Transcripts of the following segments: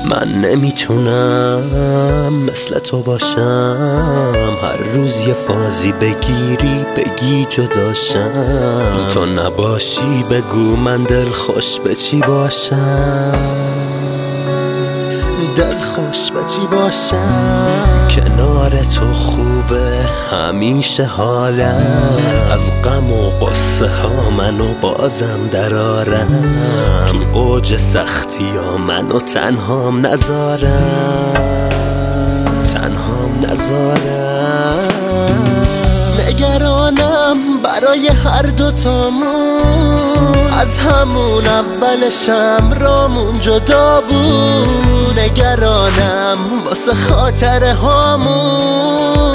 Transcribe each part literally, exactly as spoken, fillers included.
من نمیتونم مثل تو باشم، هر روز یه فازی بگیری بگی جداشم. تو نباشی بگو من دل خوش به چی باشم، دل خوش به چی باشم. کنار تو خوبه همیشه حالم، از غم و قصه ها منو بازم درارم. تو اوج سختی ها منو تنهام نذارم، تنهام نذارم. نگرانم برای هر دوتامون، از همون اولشم رامون جدا بود. نگرانم واسه خاطره هامون،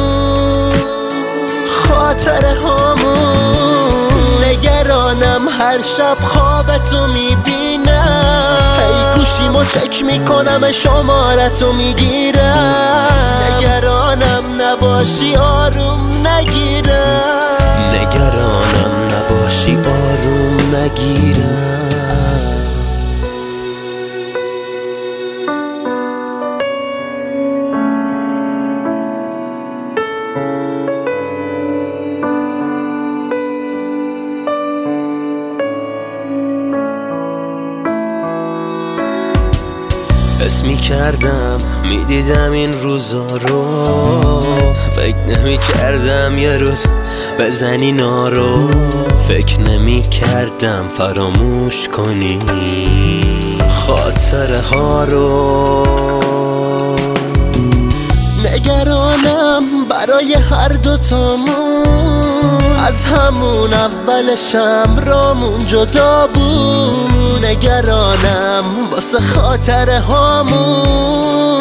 خاطره هامون. نگرانم هر شب خوابتو میبینم، هی گوشیمو چک میکنم شمارتو میگیرم. نگرانم نباشی آروم نگیرم، نگرانم نباشی آروم نگیرم. حس می کردم می دیدم این روزا رو، فکر نمی کردم یه روز بزنی نارو. فکر نمی کردم فراموش کنی خاطره ها رو. نگرانم برای هر دوتامون، از همون اولشم رامون جدا بود. نگرانم واسه خاطره هامون،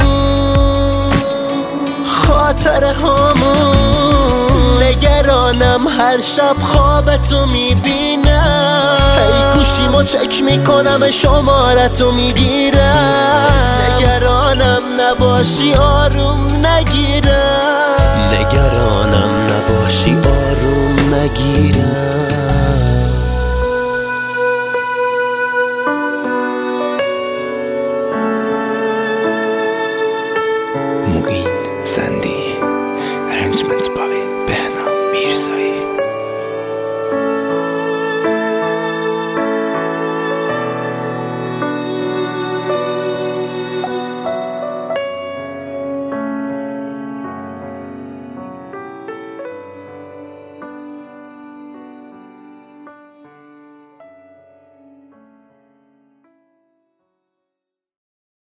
خاطره هامون. نگرانم هر شب خوابتو میبینم، هی گوشیمو چک میکنم شمارتو میگیرم. نگرانم نباشی آروم نگیرم، نگرانم نباشی آروم نگیرم.